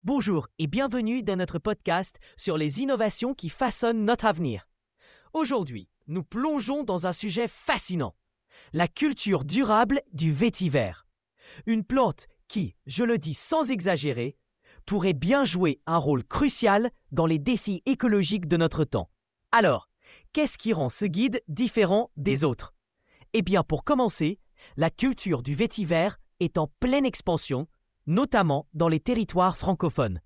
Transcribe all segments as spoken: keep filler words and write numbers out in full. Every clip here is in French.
Bonjour et bienvenue dans notre podcast sur les innovations qui façonnent notre avenir. Aujourd'hui, nous plongeons dans un sujet fascinant, la culture durable du vétiver. Une plante qui, je le dis sans exagérer, pourrait bien jouer un rôle crucial dans les défis écologiques de notre temps. Alors, qu'est-ce qui rend ce guide différent des autres? Eh bien, pour commencer, la culture du vétiver est en pleine expansion, notamment dans les territoires francophones.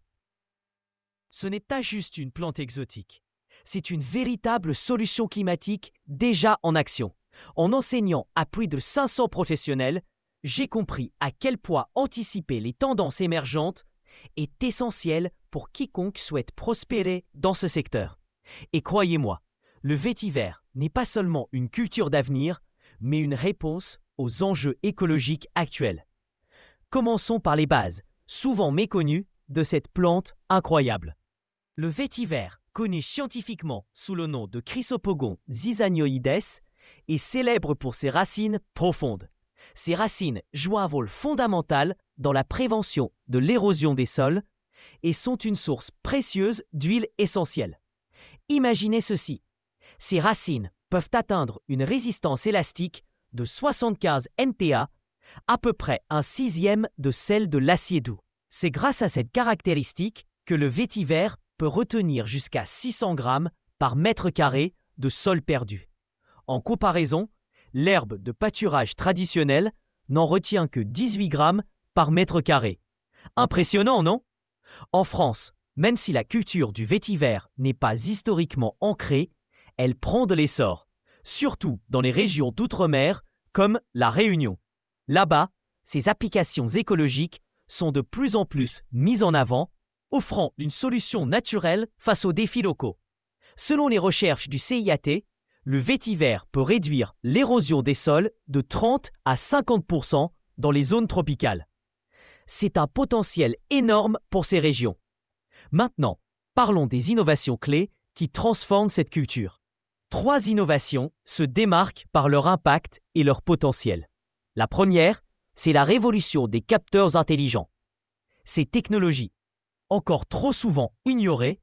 Ce n'est pas juste une plante exotique, c'est une véritable solution climatique déjà en action. En enseignant à plus de cinq cents professionnels, j'ai compris à quel point anticiper les tendances émergentes est essentiel pour quiconque souhaite prospérer dans ce secteur. Et croyez-moi, le vétiver n'est pas seulement une culture d'avenir, mais une réponse aux enjeux écologiques actuels. Commençons par les bases, souvent méconnues, de cette plante incroyable. Le vétiver, connu scientifiquement sous le nom de Chrysopogon zizanioides, est célèbre pour ses racines profondes. Ces racines jouent un rôle fondamental dans la prévention de l'érosion des sols et sont une source précieuse d'huile essentielle. Imaginez ceci, ces racines peuvent atteindre une résistance élastique de soixante-quinze N T A, à peu près un sixième de celle de l'acier doux. C'est grâce à cette caractéristique que le vétiver peut retenir jusqu'à six cents grammes par mètre carré de sol perdu. En comparaison, l'herbe de pâturage traditionnelle n'en retient que dix-huit grammes par mètre carré. Impressionnant, non? En France, même si la culture du vétiver n'est pas historiquement ancrée, elle prend de l'essor, surtout dans les régions d'outre-mer comme la Réunion. Là-bas, ces applications écologiques sont de plus en plus mises en avant, offrant une solution naturelle face aux défis locaux. Selon les recherches du C I A T, le vétiver peut réduire l'érosion des sols de trente à cinquante pour cent dans les zones tropicales. C'est un potentiel énorme pour ces régions. Maintenant, parlons des innovations clés qui transforment cette culture. Trois innovations se démarquent par leur impact et leur potentiel. La première, c'est la révolution des capteurs intelligents. Ces technologies, encore trop souvent ignorées,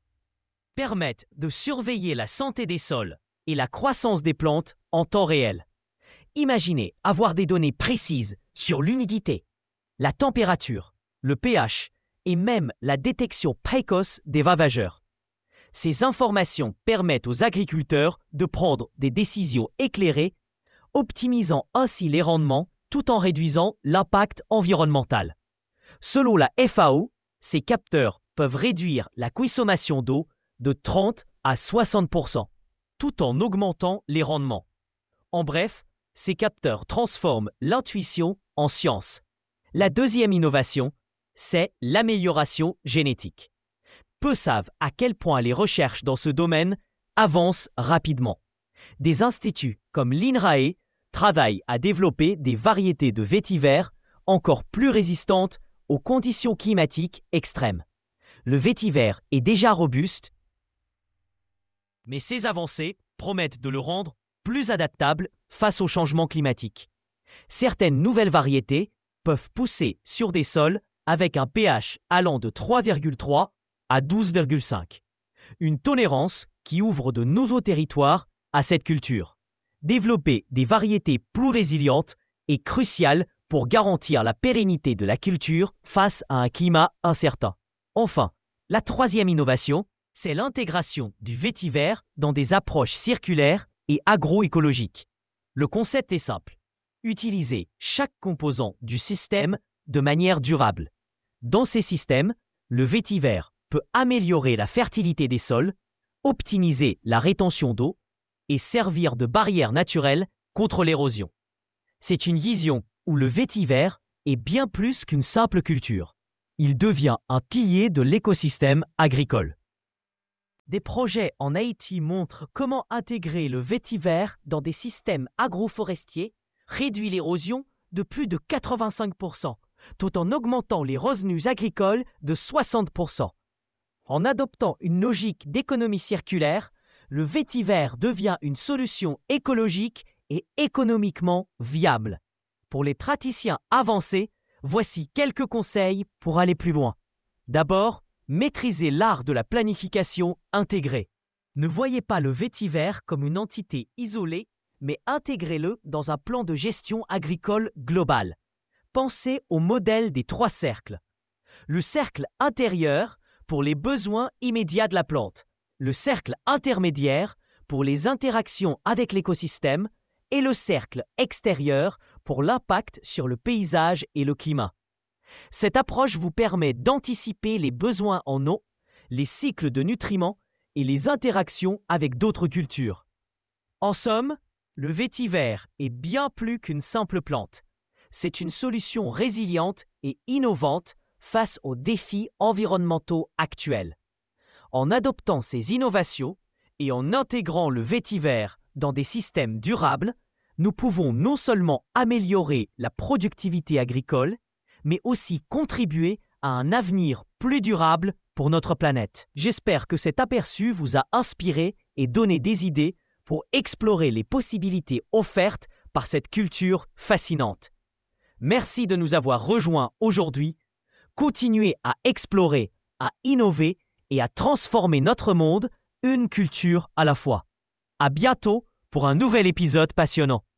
permettent de surveiller la santé des sols et la croissance des plantes en temps réel. Imaginez avoir des données précises sur l'humidité, la température, le pH et même la détection précoce des ravageurs. Ces informations permettent aux agriculteurs de prendre des décisions éclairées, optimisant ainsi les rendements tout en réduisant l'impact environnemental. Selon la F A O, ces capteurs peuvent réduire la consommation d'eau de trente à soixante pour cent, tout en augmentant les rendements. En bref, ces capteurs transforment l'intuition en science. La deuxième innovation, c'est l'amélioration génétique. Peu savent à quel point les recherches dans ce domaine avancent rapidement. Des instituts comme l'INRAE travaillent à développer des variétés de vétiver encore plus résistantes aux conditions climatiques extrêmes. Le vétiver est déjà robuste, mais ces avancées promettent de le rendre plus adaptable face au changement climatique. Certaines nouvelles variétés peuvent pousser sur des sols avec un pH allant de trois virgule trois à douze virgule cinq. Une tolérance qui ouvre de nouveaux territoires à cette culture. Développer des variétés plus résilientes est crucial pour garantir la pérennité de la culture face à un climat incertain. Enfin, la troisième innovation, c'est l'intégration du vétiver dans des approches circulaires et agroécologiques. Le concept est simple. Utiliser chaque composant du système de manière durable. Dans ces systèmes, le vétiver peut améliorer la fertilité des sols, optimiser la rétention d'eau et servir de barrière naturelle contre l'érosion. C'est une vision où le vétiver est bien plus qu'une simple culture. Il devient un pilier de l'écosystème agricole. Des projets en Haïti montrent comment intégrer le vétiver dans des systèmes agroforestiers réduit l'érosion de plus de quatre-vingt-cinq pour cent, tout en augmentant les revenus agricoles de soixante pour cent. En adoptant une logique d'économie circulaire, le vétiver devient une solution écologique et économiquement viable. Pour les praticiens avancés, voici quelques conseils pour aller plus loin. D'abord, maîtrisez l'art de la planification intégrée. Ne voyez pas le vétiver comme une entité isolée, mais intégrez-le dans un plan de gestion agricole global. Pensez au modèle des trois cercles. Le cercle intérieur pour les besoins immédiats de la plante, le cercle intermédiaire pour les interactions avec l'écosystème et le cercle extérieur pour l'impact sur le paysage et le climat. Cette approche vous permet d'anticiper les besoins en eau, les cycles de nutriments et les interactions avec d'autres cultures. En somme, le vétiver est bien plus qu'une simple plante. C'est une solution résiliente et innovante face aux défis environnementaux actuels. En adoptant ces innovations et en intégrant le vétiver dans des systèmes durables, nous pouvons non seulement améliorer la productivité agricole, mais aussi contribuer à un avenir plus durable pour notre planète. J'espère que cet aperçu vous a inspiré et donné des idées pour explorer les possibilités offertes par cette culture fascinante. Merci de nous avoir rejoints aujourd'hui. Continuez à explorer, à innover et à transformer notre monde, une culture à la fois. À bientôt pour un nouvel épisode passionnant.